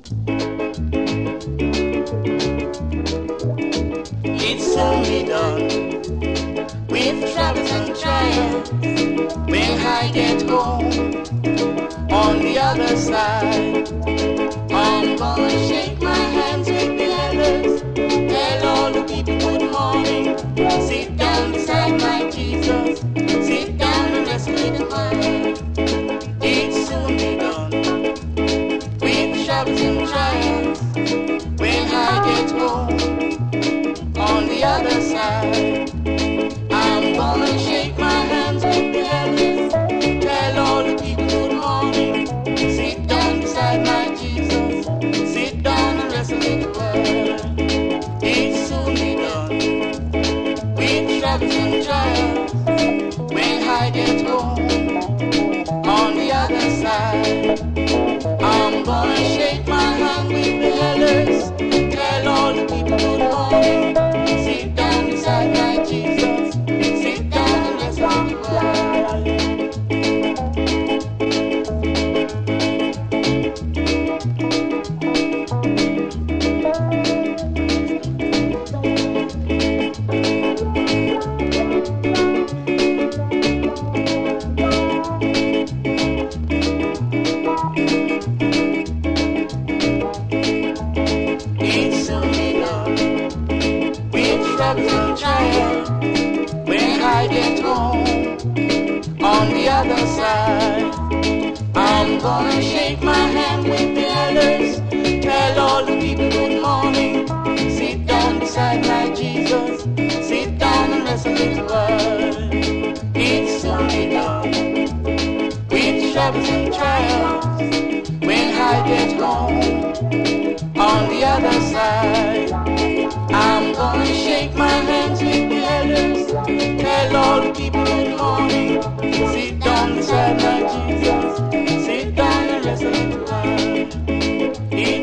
It's soon be done with troubles and trials. When I get home on the other side, I'm gonna shake my hands with the elders, tell all the people good morning, sit down beside my Jesus, sit down and rest with the word. It's soon be done with troubles and trials. When I get home on the other side, I'm gonna shake my hands with the elders, tell all the people good morning, sit down beside my Jesus, sit down and wrestle with the word. It's soon be done with troubles and trials. When I get home on the other side, I'm gonna shake my hand with the elders, tell all the people good morning, sit down beside my Jesus, sit down and listen to the word. It's soon be done with troubles and trials. When I get home on the other side, I'm gonna shake my hand with the elders, tell all the people good morning, sit down beside my Jesus, sit down and listen to the word. It's soon be done with troubles and trials. When I get home on the other side, I'm gonna shake my hands with the elders, tell all the people good morning, sit down beside my Jesus, sit down and listen to the word.